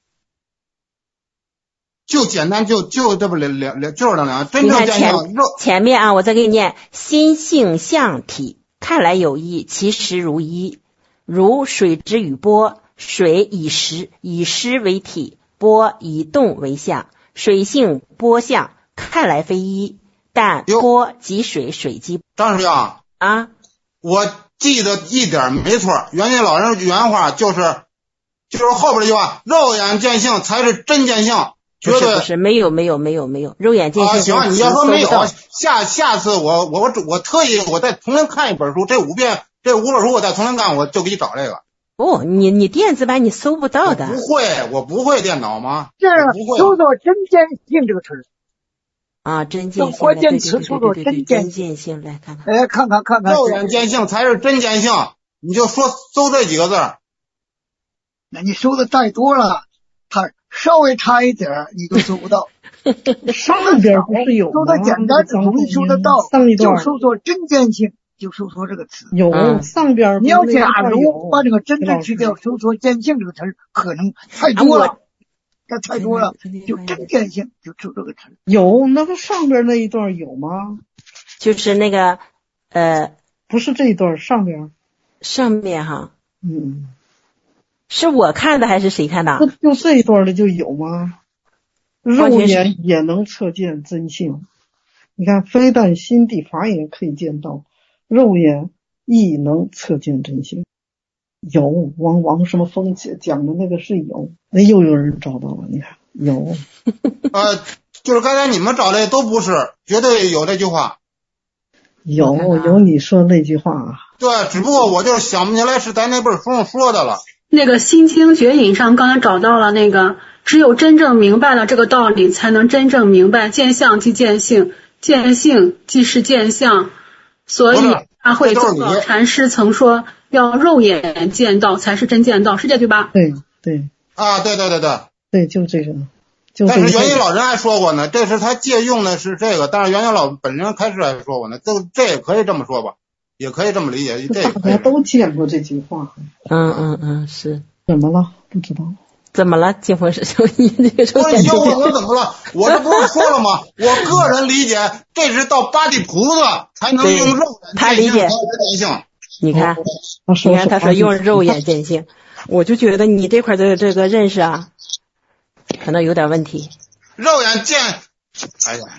就简单就就这不两两两就是这两个真正见性。 前面啊，我再给你念：心性相体，看来有异，其实如一。如水之与波，水以湿以湿为体，波以动为相。水性波相，看来非一，但波即水，水即张师兄啊， 我记得一点没错，元音老人原话就是就是后边这句话，肉眼见性才是真见性。 不是不是，没有没有没有没有，肉眼见性、 啊、行，你要说没有，下下次我我我我特意我再重新看一本书，这五遍这五本书我再重新看，我就给你找这个。 不，你你电子版你搜不到的。 不会，我不会电脑吗？ 这搜索真见性这个词啊，真见性， 关键词搜索真见见性，来看看， 哎，看看看看， 肉眼见性才是真见性，你就说搜这几个字。 那你搜的太多了，它稍微差一点你都搜不到。 上边不是有吗？ 搜的简单的容易搜得到，就搜索真见性。就搜索这个词有、嗯、上边你要假如把这个真正去掉，搜索见性这个词可能太多了，这、啊、太多了，就真见性就搜这个词。 有那个上边那一段有吗？ 就是那个呃， 不是这一段上边， 上面哈， 嗯， 是我看的还是谁看的？ 就这一段的就有吗？肉眼也能测见真性，你看，非但心地法眼可以见到。肉眼亦能测见真性，有王王什么峰讲的那个是有，那又有人找到了，你看有， 呃，就是刚才你们找的都不是，绝对有这句话， 有有你说那句话啊， 对，只不过我就是想不起来是在那本书上说的了。 那个心经绝引上刚才找到了那个，只有真正明白了这个道理，才能真正明白见相即见性，见性即是见相。所以大会宗宝禅师曾说，要肉眼见到才是真见到，是这句吧？ 对对啊，对对对对对，就这个。就但是元音老人还说过呢，这是他借用的是这个，但是元音老本人开始还说过呢，这这也可以这么说吧，也可以这么理解。这大家都见过这句话。 嗯嗯嗯，是。 怎么了？不知道。 怎么了？金婚师兄，你这个说你要问我怎么了？我这不是说了吗？我个人理解，这是到八地菩萨才能用肉眼他理解见性。 你看，你看他说用肉眼见性，我就觉得你这块的这个认识啊，可能有点问题。 肉眼见，哎呀，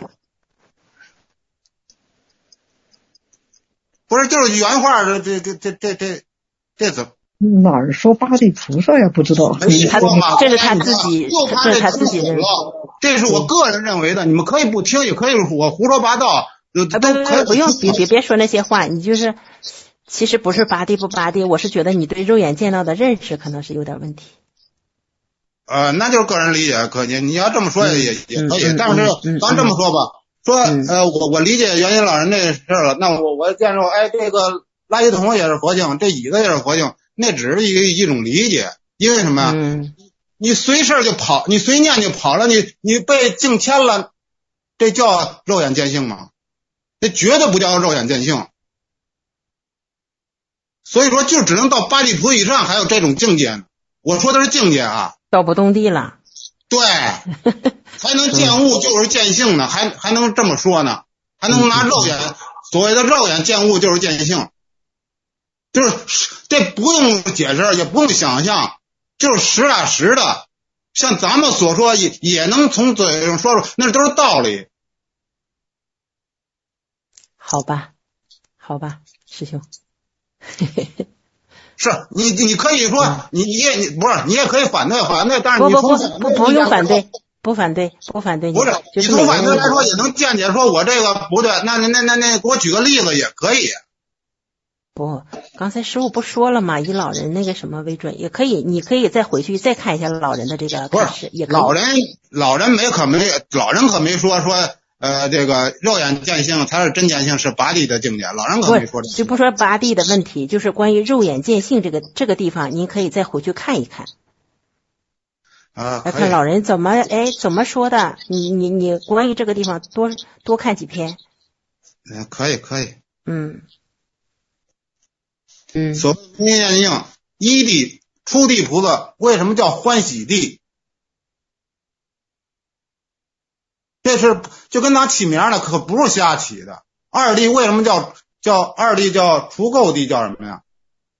不是，就是原话的这这这这这这怎么？ 哪儿说八地菩萨呀？不知道。 这是他自己，这是他自己认为。 这是我个人认为的，你们可以不听，也可以我胡说八道，都可以。 不用，别别别说那些话，你就是其实不是八地不八地，我是觉得你对肉眼见到的认识可能是有点问题。 呃，那就是个人理解，可以，你要这么说也、嗯、也可以，嗯、但是咱这么说吧，嗯、说呃，我我理解元音老人这事了，那我我见着，哎，这个垃圾桶也是佛性，这椅子也是佛性。那只是一个一种理解，因为什么呀？嗯、你随事就跑，你随念就跑了，你你被境迁了，这叫肉眼见性吗？这绝对不叫肉眼见性。所以说，就只能到八地菩萨以上还有这种境界。我说的是境界啊， 到不动地了。 对，还能见物就是见性呢，还还能这么说呢，还能拿肉眼，所谓的肉眼见物就是见性。就是这不用解释，也不用想象，就是实打实的，像咱们所说也也能从嘴上说出，那都是道理。 好吧，好吧，师兄。 是你你可以说、嗯、你你也你不是你也可以反对反对，但是你不不不不不用反对，不反对不反对， 不是你从反对来说也能见解说我这个不对，那那那那那给我举个例子也可以。 不，刚才师傅不说了吗？以老人那个什么为准，也可以，你可以再回去再看一下老人的这个开始，也可以。 老人老人没可没老人可没说说呃这个肉眼见性才是真见性，是八地的境界，老人可没说这个。 就不说八地的问题，就是关于肉眼见性这个这个地方，您可以再回去看一看。 啊， 来看老人怎么哎怎么说的？你你你关于这个地方多多看几篇。 嗯，可以可以。 嗯嗯。 所谓明心见性，一地初地菩萨为什么叫欢喜地？这是就跟他起名了，可不是瞎起的。二地为什么叫叫二地叫除垢地？叫什么呀？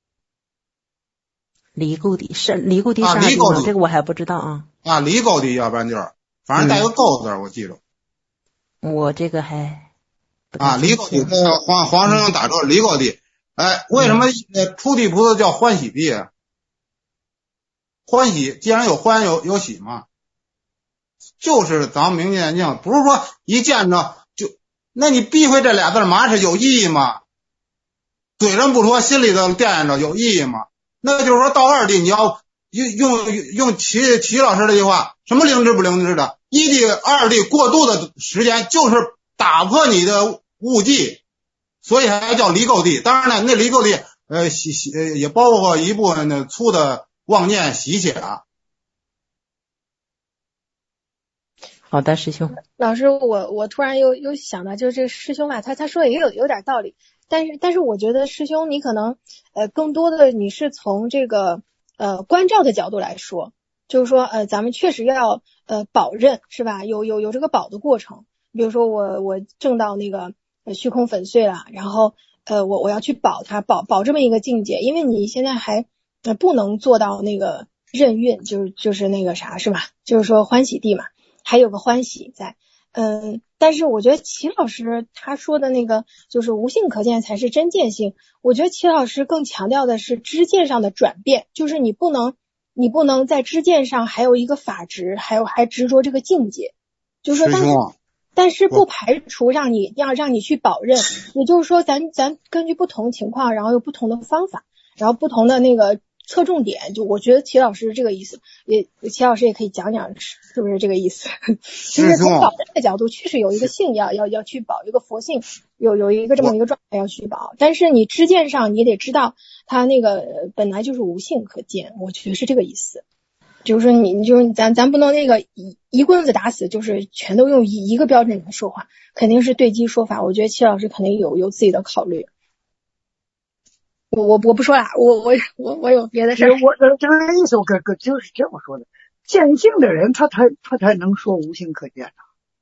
离垢地是离垢地啊，离垢地这个我还不知道啊。 啊，离垢地，要不然就是反正带个垢字、嗯，我记住。 我这个还啊，离垢地，黄黄生生打折，离垢地。哎，为什么呃初地菩萨叫欢喜地啊？欢喜，既然有欢有有喜嘛，就是咱们明见净，不是说一见着就，那你避讳这俩字嘛是有意义吗？嘴上不说，心里头惦着，有意义吗？那就是说到二地你要用用用齐齐老师这句话，什么灵知不灵知的，一地二地过渡的时间就是打破你的误记，所以还叫离垢地。当然了，那离垢地呃洗洗呃也包括一部分的粗的妄念习气啊。 好的，师兄。 老师，我我突然又又想到，就是这个师兄吧，他他说的也有有点道理，但是但是我觉得师兄你可能呃更多的你是从这个呃关照的角度来说，就是说呃咱们确实要呃保认是吧？有有有这个保的过程，比如说我我证到那个呃虚空粉碎了，然后呃我我要去保它，保保这么一个境界，因为你现在还呃不能做到那个任运，就是就是那个啥是吧？就是说欢喜地嘛。还有个欢喜在，嗯，但是我觉得齐老师他说的那个就是无性可见才是真见性，我觉得齐老师更强调的是知见上的转变，就是你不能你不能在知见上还有一个法执，还有还执着这个境界，就是说但是但是不排除让你要让你去保任，也就是说咱咱根据不同情况，然后有不同的方法，然后不同的那个侧重点，就我觉得齐老师是这个意思，也齐老师也可以讲讲是不是这个意思。就是从保任的角度，确实有一个性要要要去保，一个佛性有有一个这么一个状态要去保，但是你知见上你得知道它那个本来就是无性可见，我觉得是这个意思。就是说你你就是咱咱不能那个一一棍子打死，就是全都用一一个标准来说话，肯定是对机说法。我觉得齐老师肯定有有自己的考虑。我我我不说了，我我我我有别的事儿。 我这个意思，我哥哥就是这么说的。见性的人，他才他才能说无性可见啊。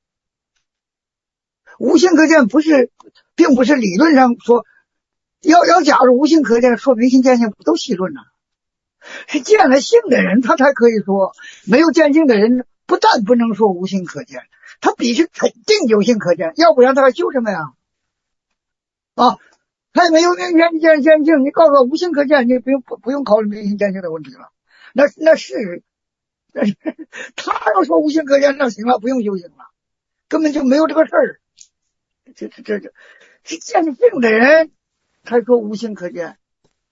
无性可见不是，并不是理论上说，要要假如无性可见，说明心见性不都戏论呢？是见了性的人，他才可以说；没有见性的人，不但不能说无性可见，他必须肯定有性可见，要不然他还修什么呀？啊！他也没有明心见见性，你告诉我无性可见，你不用不不用考虑明心见性的问题了。那那是，那是他要说无性可见，那行了，不用修行了，根本就没有这个事儿。这这这这是见性的人才说无性可见，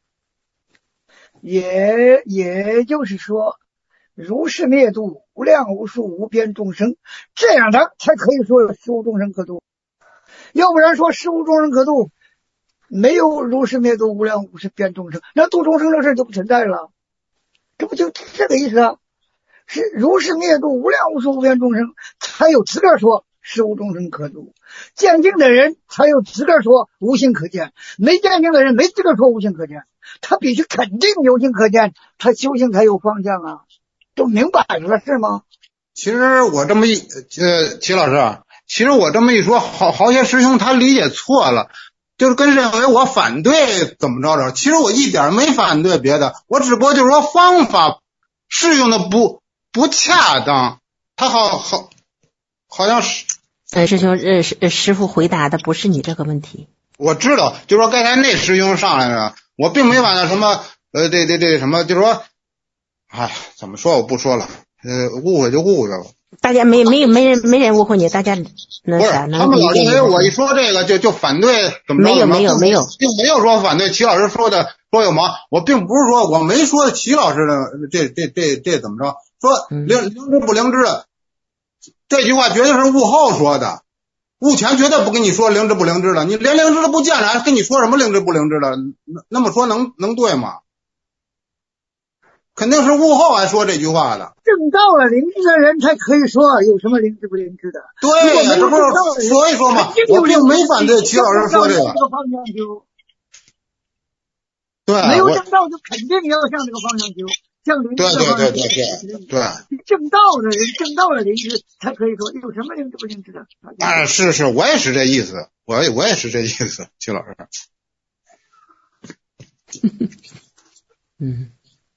也也就是说，如是灭度无量无数无边众生，这样的才可以说有十无众生可度。要不然说十无众生可度。没有如是灭度无量无边众生，那度众生的事就不存在了，这不就这个意思啊？是如是灭度无量无数无边众生，才有资格说十无众生可度。见性的人才有资格说无性可见，没见性的人没资格说无性可见。他必须肯定有性可见，他修行才有方向啊，都明摆着了是吗？ 其实我这么一呃，齐老师啊，其实我这么一说，好好些师兄他理解错了。就是跟认为我反对怎么着着，其实我一点没反对别的，我只不过就是说方法适用的不不恰当，他好好好像是。 呃，师兄，呃师师傅回答的不是你这个问题。 我知道，就是说刚才那师兄上来了，我并没把那什么呃对对对什么，就是说，哎，怎么说我不说了，呃误会就误会了。 大家没没没人没人误会你，大家那啥能他们老认为我一说这个就就反对怎么着？ 没有没有没有， 并没有说反对齐老师说的说有毛，我并不是说我没说齐老师的这这这这怎么着？说灵灵知不灵知的这句话绝对是物后说的，物前绝对不跟你说灵知不灵知的，你连灵知都不见了，还跟你说什么灵知不灵知的？那那么说能能对吗？ 肯定是悟后还说这句话的。 证到了灵知的人才可以说有什么灵知不灵知的。 对呀，这不是所以说嘛，我并没反对齐老师说这个。对， 没有证到就肯定要向这个方向修，向灵知的方向修。对对对对对对。证到的人，证到了灵知才可以说有什么灵知不灵知的。 啊，是是，我也是这意思，我也我也是这意思，齐老师。 嗯。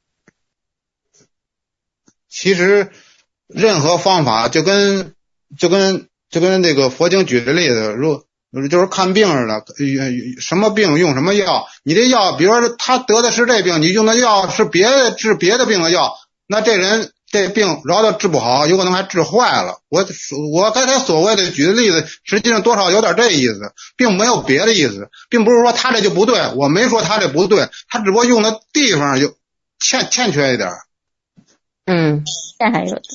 其实任何方法就跟就跟就跟那个佛经举的例子，如就是看病似的，什么病用什么药，你这药比如说他得的是这病，你用的药是别的治别的病的药，那这人这病饶到治不好，有可能还治坏了。我我刚才所谓的举的例子实际上多少有点这意思，并没有别的意思，并不是说他这就不对，我没说他这不对，他只不过用的地方就欠欠缺一点。 嗯，这还有的，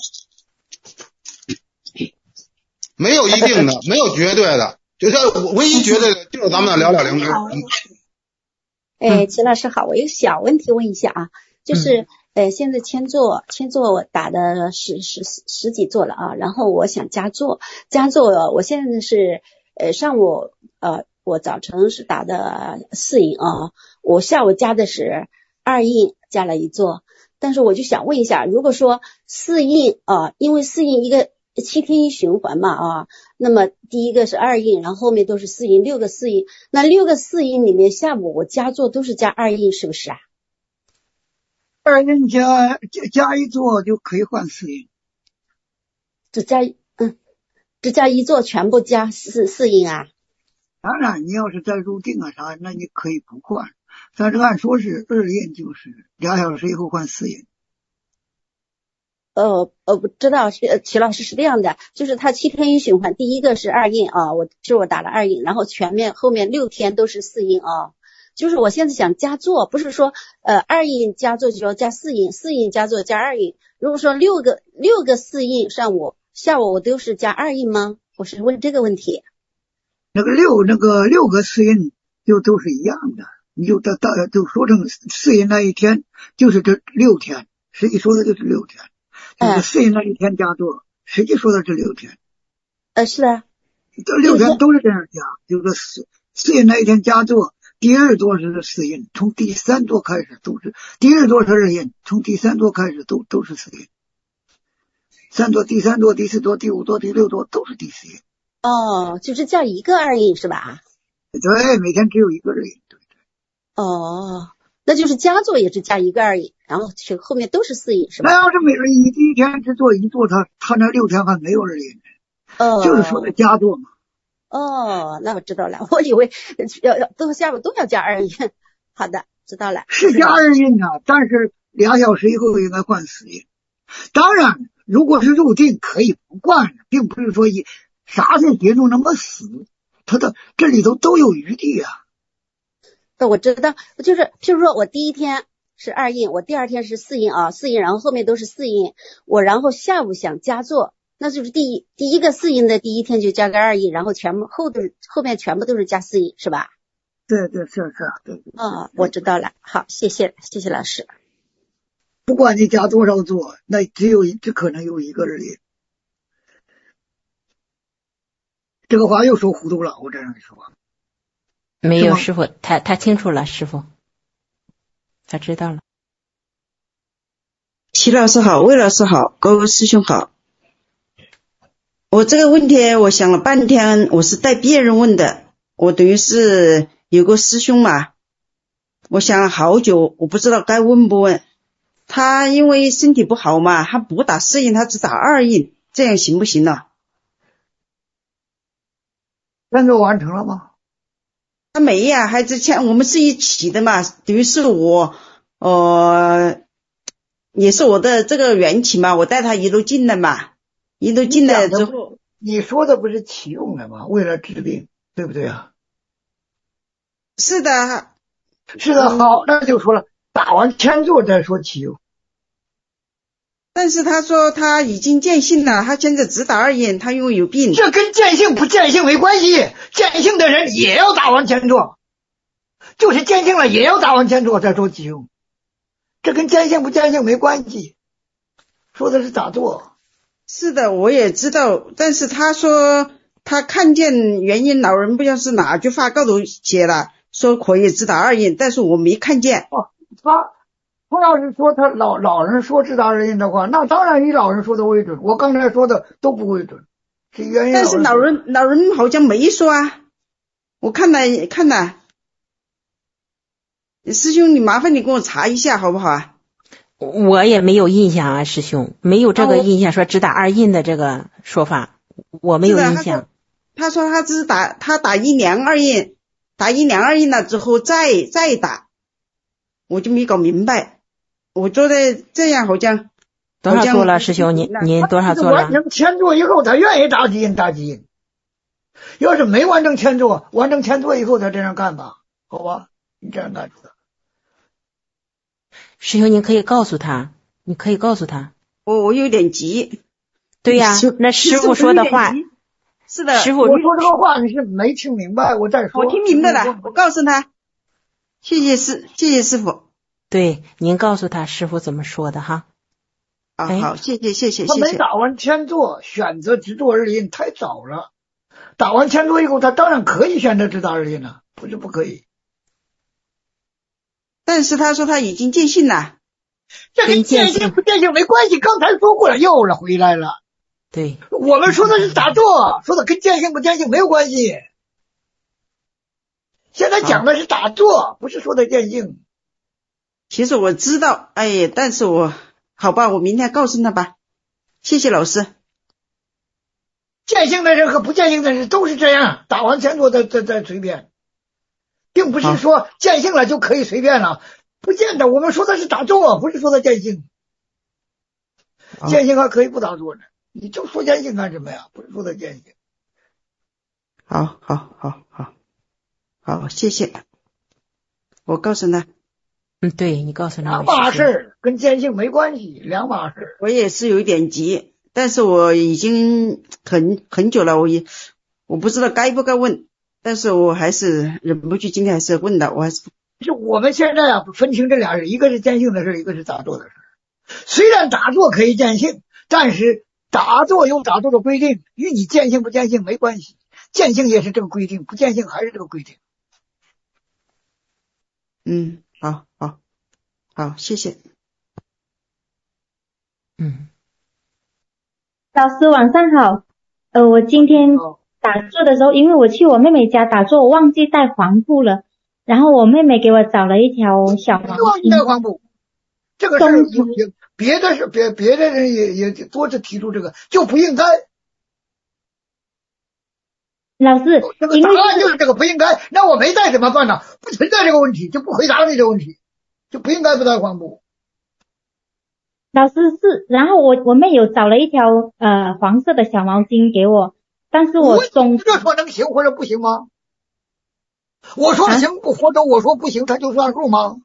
没有一定的，没有绝对的，就是唯一绝对的就是咱们聊聊灵知。 哎，齐老师好，我有小问题问一下啊，就是、嗯、呃，现在签座签座我打的十十十几座了啊，然后我想加座，加座我现在是呃上午呃我早晨是打的四印啊，我下午加的是二印，加了一座。但是我就想问一下，如果说四印啊，因为四印一个七天一循环嘛啊，那么第一个是二印，然后后面都是四印，六个四印，那六个四印里面下午我加座都是加二印，是不是啊？ 二印加加一座就可以换四印， 只加嗯，只加一座全部加四四印啊？ 当然，你要是再入定啊啥，那你可以不换。但是按说是二印就是两小时以后换四印。 呃呃，不知道是齐老师是这样的，就是他七天一循环，第一个是二印啊，我就是我打了二印，然后全面后面六天都是四印啊。就是我现在想加座，不是说呃二印加座就要加四印，四印加座加二印。如果说六个六个四印上午下午我都是加二印吗？我是问这个问题。 那个六那个六个四印就都是一样的。你就到到就说成四印那一天就是这六天，实际说的就是六天，就是四印那一天加座，实际说的是六天。 呃，是的， 这六天都是这样加，就是四四印那一天加座，第二座是四印，从第三座开始都是，第二座是二印，从第三座开始都都是四印，三座、第三座、第四座、第五座、第六座都是第四印。 哦，就是加一个二印是吧？ 对，每天只有一个二印。 哦，那就是加座也是加一个而已，然后后面都是四印是吧？ 那要是每人一一天只做一座，他他那六天还没有二印呢。哦，就是说的加座嘛。 哦，那我知道了，我以为要要都下午都要加二印。好的，知道了。 是加二印啊，但是两小时以后应该换四印。当然，如果是入定可以不换，并不是说一啥事节奏那么死，它的这里头都有余地啊。 呃，我知道，就是譬如说我第一天是二印，我第二天是四印啊，四印，然后后面都是四印，我然后下午想加座，那就是第一第一个四印的第一天就加个二印，然后全部后头后面全部都是加四印，是吧？ 对对是是，对。 哦，我知道了，好，谢谢谢谢老师。 不管你加多少座，那只有只可能有一个而已。这个话又说糊涂了，我这样说。 没有，师傅，他他清楚了，师傅，他知道了。 齐老师好，魏老师好，各位师兄好。我这个问题我想了半天，我是带别人问的，我等于是有个师兄嘛，我想了好久，我不知道该问不问。他因为身体不好嘛，他不打四印，他只打二印，这样行不行呢？ 那就完成了吗？ 他没呀，还之前我们是一起的嘛，等于是我呃也是我的这个缘起嘛，我带他一路进来嘛，一路进来之后， 你说的不是启用的吗？为了治病，对不对啊？ 是的， 是的，好，那就说了，打完签座再说启用。 但是他说他已经见性了，他现在只打二印，他因为有病。 这跟见性不见性没关系，见性的人也要打完签座，就是见性了也要打完签座再说启用。 这跟见性不见性没关系，说的是打坐。 是的，我也知道，但是他说他看见原因，老人不知道是哪句话告诉写了，说可以直达二印，但是我没看见。 哦，他他要是说他老老人说直达二印的话，那当然以老人说的为准，我刚才说的都不为准，是原因。 但是老人老人好像没说啊，我看了看了，师兄你麻烦你给我查一下好不好啊？ 我也没有印象啊，师兄，没有这个印象说只打二印的这个说法，我没有印象。 他说他只是打他打一两二印，打一两二印了之后再再打，我就没搞明白。我做的这样好像多少做了，师兄您您多少做了？ 完成前座以后，他愿意打几印打几印。要是没完成前座，完成前座以后他这样干吧，好吧？你这样干知道。 师兄，您可以告诉他，你可以告诉他。 我我有点急。 对呀、啊，那师傅说的话， 是的， 师傅我说这个话你是没听明白，我再说。 我听明白了，我告诉他。谢谢师，谢谢师傅。 对，您告诉他师傅怎么说的哈。 啊，哎、好，谢谢谢谢谢谢。 他没打完前座，选择直坐二印太早了。打完前座以后，他当然可以选择直达二印了，不是不可以。 但是他说他已经见性了， 这跟见性不见性没关系。刚才说过了，又了回来了。 对， 我们说的是打坐，说的跟见性不见性没有关系。现在讲的是打坐，不是说的见性。 其实我知道，哎，但是我好吧，我明天告诉他吧。谢谢老师。 见性的人和不见性的人都是这样，打完前座再再再随便。并不是说见性了就可以随便了，不见得。我们说的是打坐，不是说的见性。见性还可以不打坐呢，你就说见性干什么呀？不是说的见性。 好，好，好，好，好，谢谢。我告诉他。 嗯，对你告诉他。 两码事，跟见性没关系，两码事。 我也是有一点急，但是我已经很很久了，我也我不知道该不该问。但是我还是忍不住，今天还是问的，我还是是我们现在啊分清这俩事，一个是见性的事，一个是打坐的事。虽然打坐可以见性，但是打坐有打坐的规定，与你见性不见性没关系。见性也是这个规定，不见性还是这个规定。 嗯，好好好，谢谢。 嗯， 老师晚上好，呃，我今天。哦打坐的时候，因为我去我妹妹家打坐，我忘记带黄布了，然后我妹妹给我找了一条小毛巾。 忘记带黄布，这个事儿也别的是别别的人也也多次提出这个，就不应该。 老师， 这个答案就是这个不应该。那我没带怎么办呢？不存在这个问题，就不回答你这个问题，就不应该不带黄布。 老师是，然后我我妹有找了一条呃黄色的小毛巾给我。但是我中这说能行或者不行吗？我说行不、啊、或者我说不行，他就算数吗？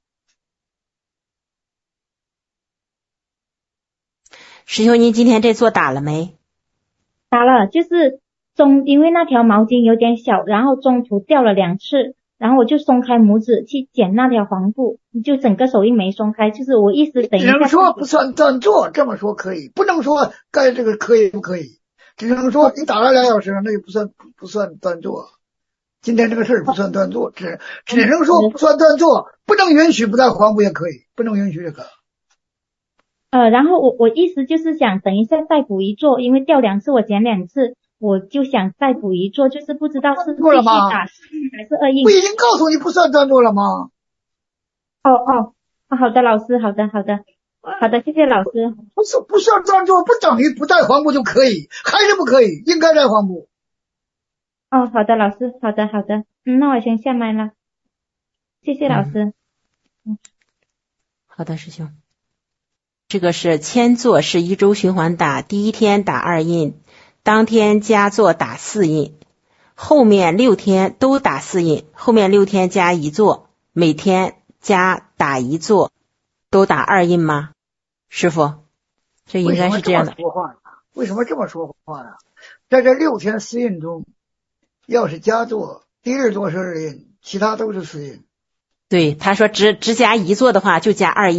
师兄，您今天这座打了没？ 打了，就是中，因为那条毛巾有点小，然后中途掉了两次，然后我就松开拇指去捡那条黄布，就整个手印没松开，就是我意思等一下。 只能说不算断做，这么说可以，不能说该这个可以不可以。只能说你打了两小时，那就不算不算断做。今天这个事儿不算断做，只只能说不算断做，不能允许不带黄布也可以，不能允许这个。 呃，然后我我意思就是想等一下再补一做，因为掉两次我捡两次，我就想再补一做，就是不知道是继续打四印还是二印。 不已经告诉你不算断做了吗？ 哦哦，好的，老师，好的好的。好的，谢谢老师。 不是不算断做，不等于不带黄布就可以，还是不可以，应该带黄布。 哦，好的，老师，好的好的，嗯，那我先下麦了，谢谢老师。 嗯，好的，师兄。这个是千座是一周循环打，第一天打二印，当天加座打四印，后面六天都打四印，后面六天加一座，每天加打一座。都打二印吗？师傅，这应该是这样的。 为什么这么说话呢？在这六天四印中，要是加座，第二座是二印，其他都是四印。 对，他说只只加一座的话就加二印，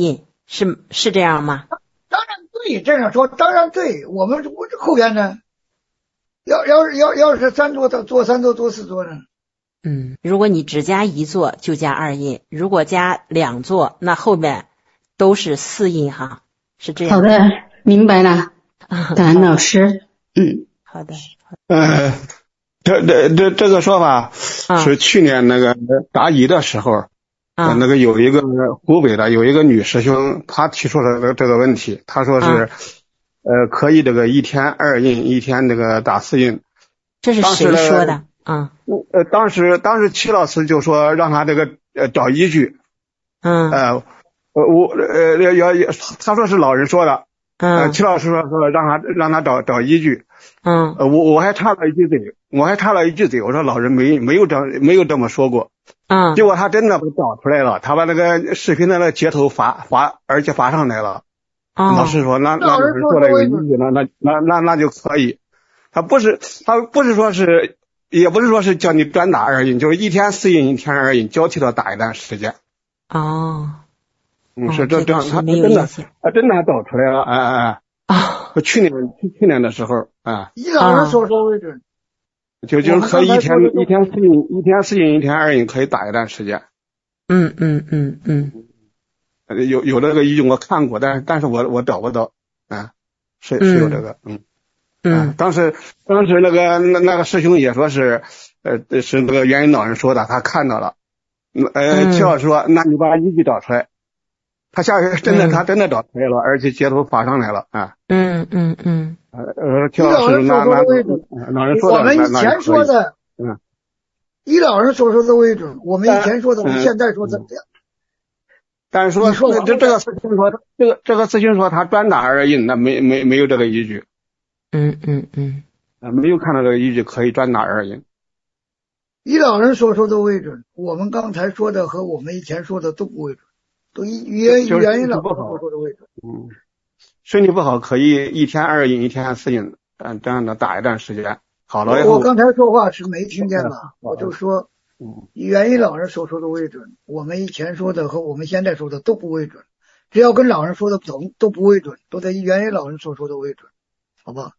是是这样吗？ 当然对，这样说当然对。我们后边呢，要要是要要是三座的做三座做四座呢？ 嗯，如果你只加一座就加二印，如果加两座，那后面都是四印哈，是这样。 好的，明白了。感恩老师。嗯， 好的。 呃，这这这这个说法是去年那个答疑的时候，啊、那个有一个湖北的有一个女师兄，她提出了这个问题，她说是、啊、呃可以这个一天二印，一天那个打四印。 这是谁说的？啊， 呃，当时当时齐老师就说让他这个呃找依据。 嗯。 呃，我呃要要，他说是老人说的。 嗯。 呃，齐老师说说让他让他找找依据。 嗯。 呃，我我还插了一句嘴，我还插了一句嘴，我说老人没没有这没有这么说过。 嗯。 结果他真的给找出来了，他把那个视频的那个截图发发，而且发上来了。 哦。 老师说那那老师说了有依据，那那那那那就可以。他不是他不是说是。也不是说是叫你专打二印，就是一天四印，一天二印，交替的打一段时间。 哦， 嗯，是这这样，他真的，他真的找出来了，哎哎哎。 啊， 去年去年的时候，啊， 以老人所说为准。 就就是可以一天一天四印，一天四印，一天二印，可以打一段时间。 嗯嗯嗯嗯。 有有这个依据我看过，但是但是我我找不到，啊，是是有这个，嗯。 嗯、 啊，当时当时那个那那个师兄也说是，呃，是那个元音老人说的，他看到了，呃，齐老师说，那你把依据找出来，他下回真的、嗯、他真的找出来了，而且截图发上来了啊。 嗯嗯嗯。 呃，齐老师那那老人说的， 我们以前说的， 嗯， 以老人所说的为准，我们以前说的，我们现在说怎么样？ 但是说这这个师兄说，这个这个师兄说他专打二印，那没没没有这个依据。 嗯嗯嗯， 啊，没有看到这个依据可以专打二印。 以老人所说的为准，我们刚才说的和我们以前说的都不为准，都以原原因老人所说的为准。 嗯，身体不好可以一天二印，一天四印，嗯，这样的打一段时间好了以后。 我刚才说话是没听见吧？我就说，以原因老人所说的为准，我们以前说的和我们现在说的都不为准，只要跟老人说的不同都不为准，都在以原因老人所说的为准，好吧？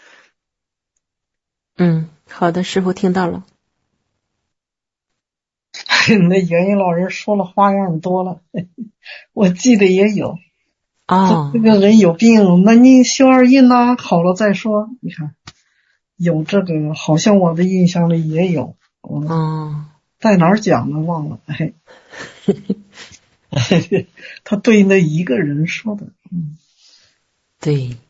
嗯，好的，师傅听到了。 那元音老人说了花样多了，我记得也有。 哦， 这个人有病，那你修二印呐，好了再说。你看，有这个，好像我的印象里也有。 嗯，哦、 在哪儿讲的忘了。哎，他对那一个人说的。嗯， 对。